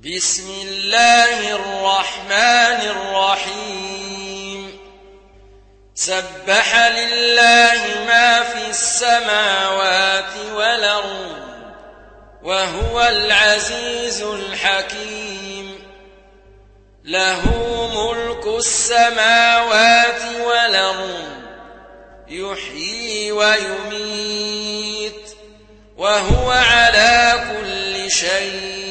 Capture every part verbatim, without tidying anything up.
بسم الله الرحمن الرحيم سبح لله ما في السماوات والأرض وهو العزيز الحكيم له ملك السماوات والأرض يحيي ويميت وهو على كل شيء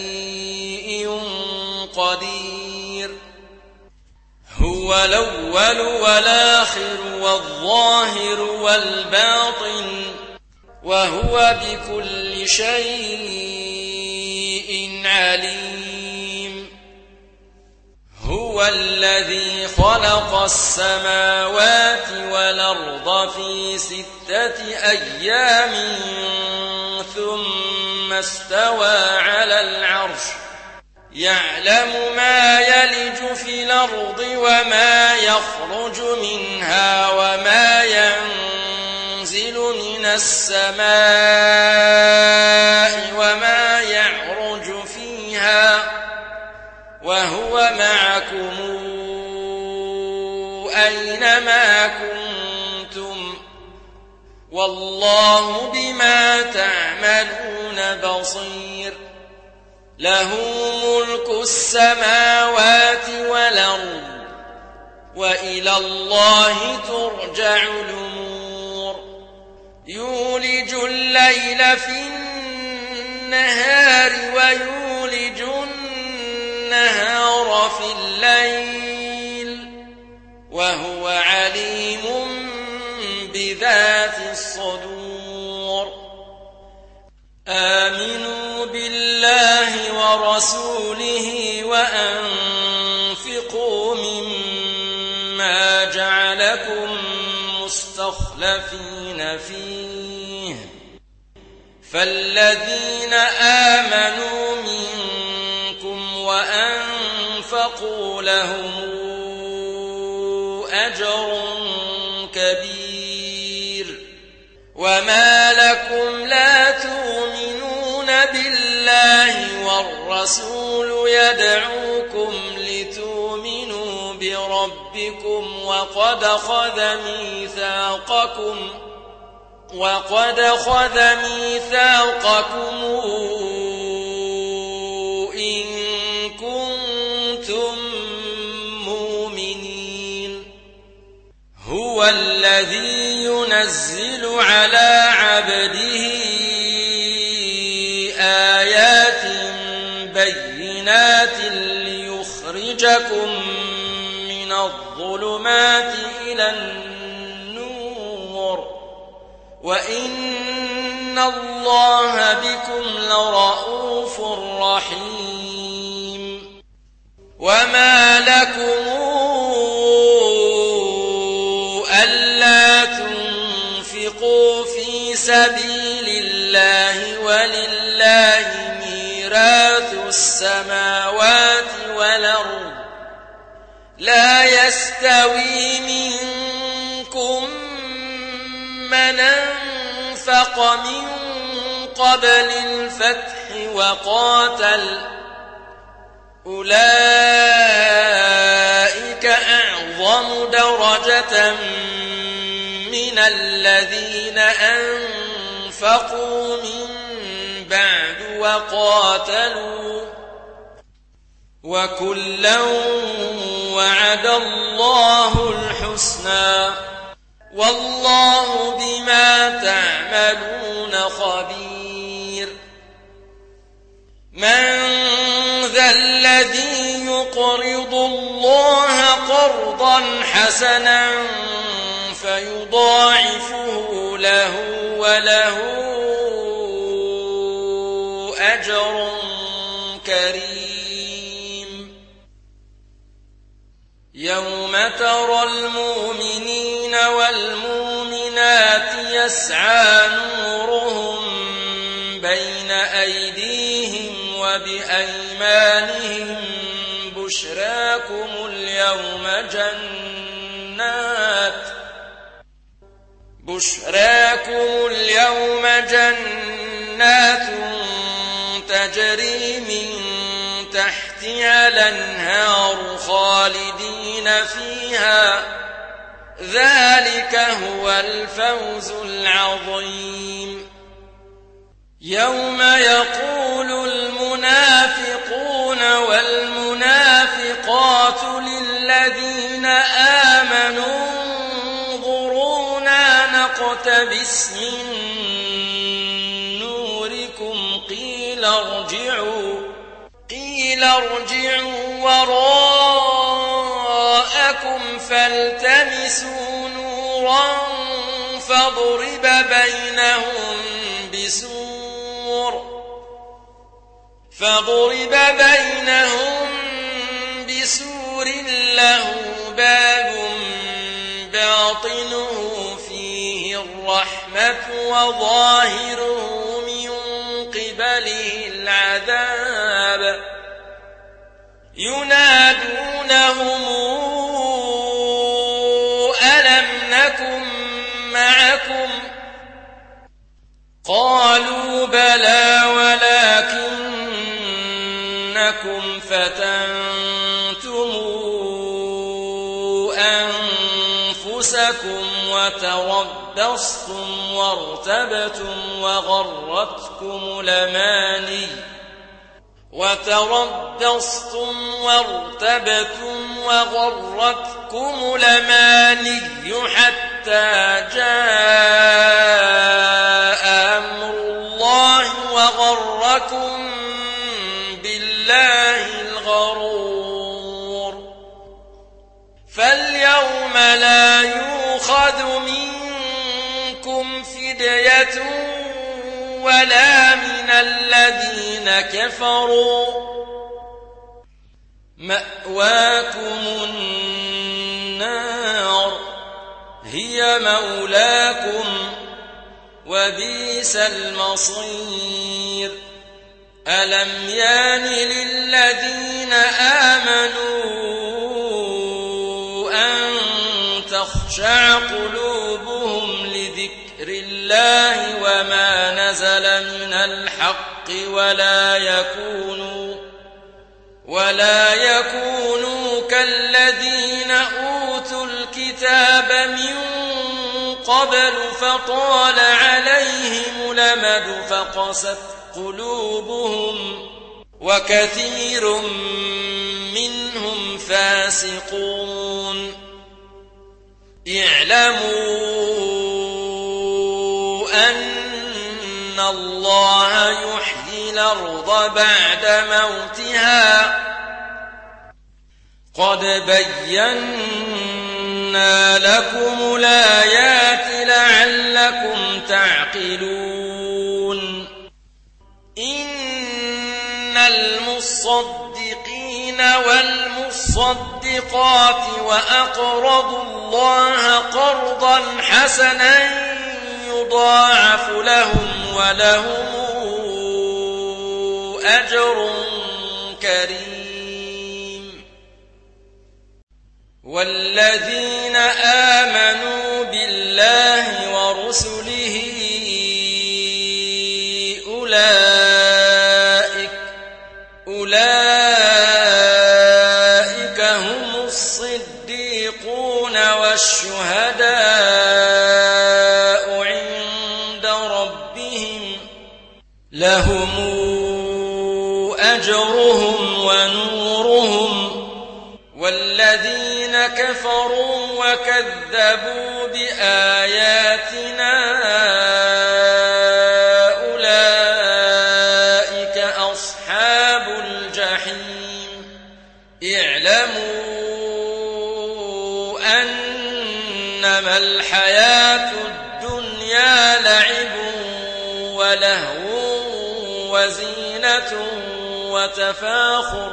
قدير هو الأول والآخر والظاهر والباطن وهو بكل شيء عليم هو الذي خلق السماوات والأرض في ستة أيام ثم استوى على العرش يعلم ما يلج في الأرض وما يخرج منها وما ينزل من السماء وما يعرج فيها وهو معكم أينما كنتم والله بما تعملون بصير له ملك السماوات والأرض وإلى الله ترجع الأمور يولج الليل في النهار ويولج النهار في الليل وهو عليم بذات الصدور آمنوا بالله ورسوله وأنفقوا مما جعلكم مستخلفين فيه فالذين آمنوا منكم وأنفقوا لهم أجر كبير وما لكم لا تؤمنون بالله والرسول يدعوكم لتؤمنوا بربكم وقد أخذ ميثاقكم وقد أخذ ميثاقكم إن كنتم مؤمنين هو الذي ينزل على عبده آيات بينات ليخرجكم من الظلمات إلى النور وإن الله بكم لرءوف رحيم وما لكم ألا تنفقوا في سبيل الله ولله ميراث السماوات والأرض لا يستوي منكم من أنفق من قبل الفتح وقاتل أولئك أعظم درجة من الذين أنفقوا من بعد وقاتلوا وكلا وعد الله الحسنى والله بما تعملون خبير من ذا الذي يقرض الله قرضا حسنا فيضاعفه له وله أجر كريم يوم ترى المؤمنين والمؤمنات يسعى نورهم بين أيديهم وبأيمانهم بشراكم اليوم جنات بشراكم اليوم جنات تجري من تحتها الأنهار خالدين فيها ذلك هو الفوز العظيم. يوم يقول المنافقون والمنافقات للذين آمنوا انظرونا نقتبس من نوركم قيل ارجعوا قيل ارجعوا وراءكم فالتمسوا نورا فاضرب بينهم بسور فاضرب بينهم بسور له باب باطنه فيه الرحمة وظاهره من قبله العذاب ينادونهم ألم نكن معكم قالوا بلى ولكنكم فتنتم أنفسكم وتربصتم وارتبتم وغرتكم الأماني وتربصتم وارتبتم وغرتكم الأماني حتى جاء أمر الله وغركم بالله الغرور. فاليوم لا يؤخذ منكم فدية ولا من الذين كفروا مأواكم النار هي مولاكم وبئس المصير. ألم يان للذين آمنوا أن تخشع قلوبهم لذكر الله وما نزل من الحق ولا يكونوا ولا يكونوا كالذين أوتوا الكتاب من قبل فطال عليهم الأمد فقست قلوبهم وكثير منهم فاسقون. اعلموا أن الله يحيي الأرض بعد موتها قد بينا لكم الآيات لعلكم تعقلون. إن المصدقين والمصدقات وأقرضوا الله قرضا حسنا يضاعف لهم ولهم أجر كريم. والذين آمنوا بالله ورسله أولئك أولئك هم الصديقون والشهداء عند ربهم لهم أجرهم ونورهم. والذين كفروا وكذبوا بآياتنا أولئك أصحاب الجحيم. اعلموا أنما الحياة الدنيا لعب ولهو وزينة وتفاخر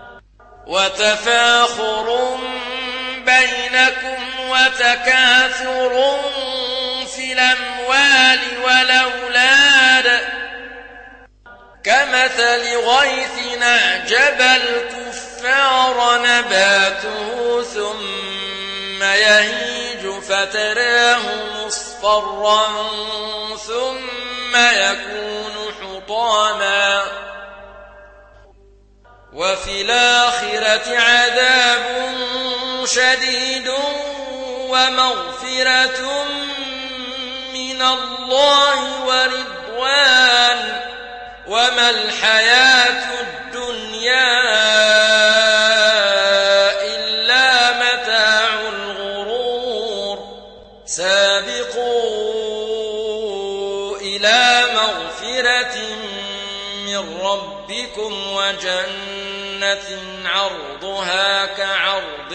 وتفاخر بينكم وتكاثر في الأموال والأولاد كمثل غيث أعجب الكفار نباته ثم يهيج فتراه مصفرا ثم يكون حطاما وفي الآخرة عذاب شديد ومغفرة من الله ورضوان وما الحياة الدنيا إلا متاع الغرور سابقوا إلى مغفرة من ربكم وجنة عرضها كعرض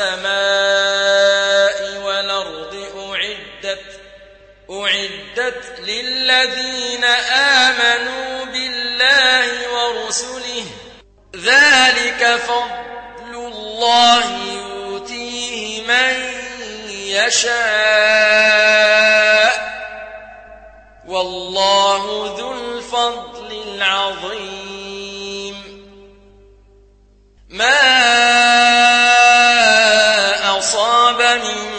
السماء والأرض أعدت أعدت للذين آمنوا بالله ورسله ذلك فضل الله يؤتيه من يشاء والله ذو الفضل العظيم ما أصاب من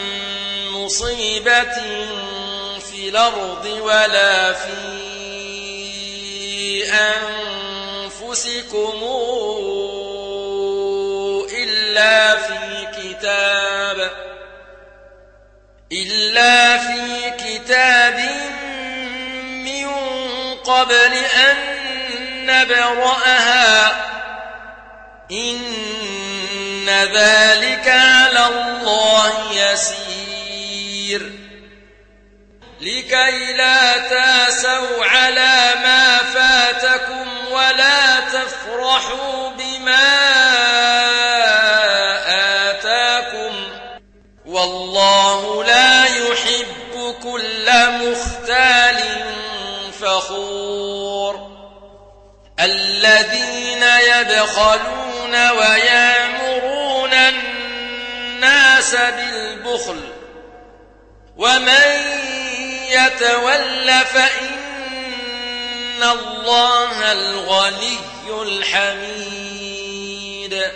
مصيبة في الأرض ولا في أنفسكم إلا في كتاب إلا في كتاب من قبل أن نبرأها إن ذلك على الله يسير لكي لا تاسوا على ما فاتكم ولا تفرحوا بما آتاكم والله لا يحب كل مختال فخور الذين يبخلون ويأمرون الناس بالبخل ومن يتول فإن الله الغني الحميد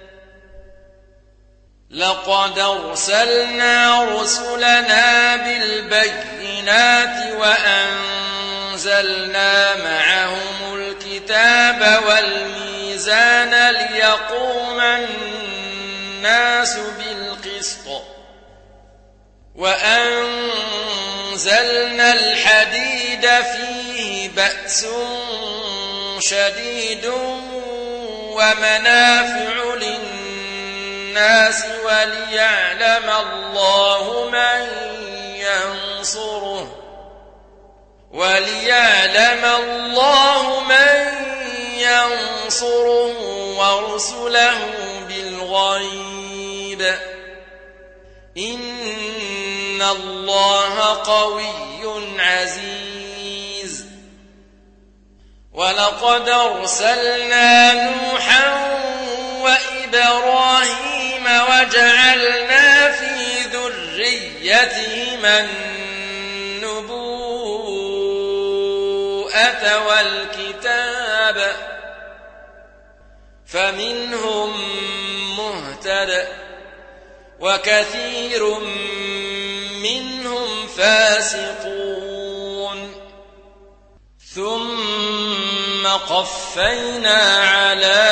لقد أرسلنا رسلنا بالبينات وأنزلنا معهم الكتاب والميزان ليقوم الناس بالقسط وأنزلنا الحديد فيه بأس شديد ومنافع للناس وليعلم الله من ينصره وليعلم الله من ينصره ورسله بالغيب إن الله قوي عزيز ولقد أرسلنا نوحا وإبراهيم وجعلنا في ذريتهما النبوءة والكتاب فمنهم مهتد وكثير منهم فاسقون ثم قفينا على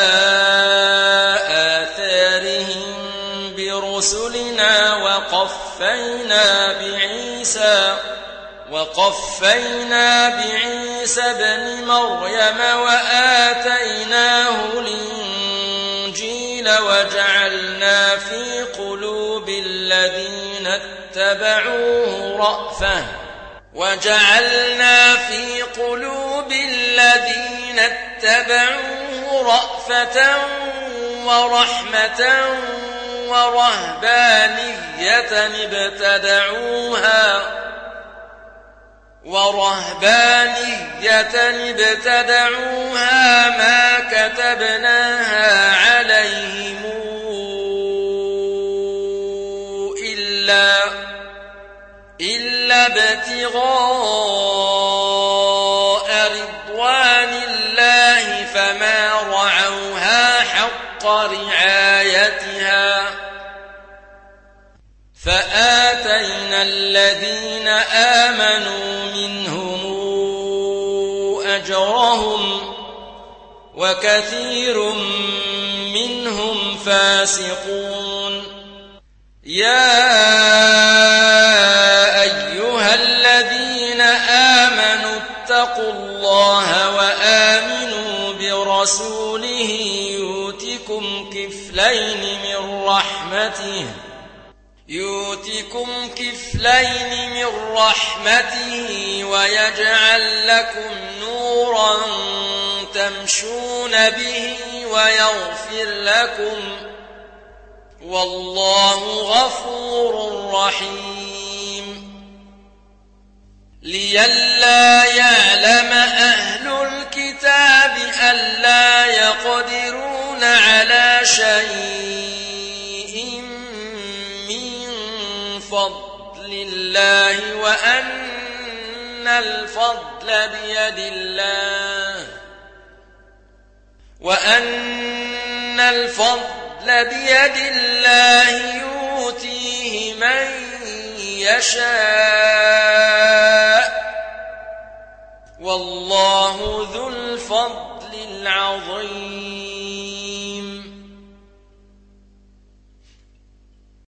آثارهم برسلنا وقفينا بعيسى وقفينا بعيسى ابن مريم وآتيناه الإنجيل وجعلنا في قلوب الذين اتبعوه رأفة وجعلنا في قلوب الذين اتبعوه رأفة ورحمة ورهبانية ابتدعوها ورهبانية ابتدعوها ما كتبناها عليهم إلا إلا ابتغاء رضوان الله فما رعوها حق رعايتها فآتينا الذين آمنوا منهم أجرهم وكثير منهم فاسقون. يا أيها الذين آمنوا اتقوا الله وآمنوا برسوله يؤتكم كفلين من رحمته يؤتكم كفلين من رحمته ويجعل لكم نورا تمشون به ويغفر لكم والله غفور رحيم. لئلا يعلم أهل الكتاب ألا يقدرون على شيء من فضل الله وأن الفضل بيد الله وأن الفضل بيد الله يؤتيه من يشاء والله ذو الفضل العظيم.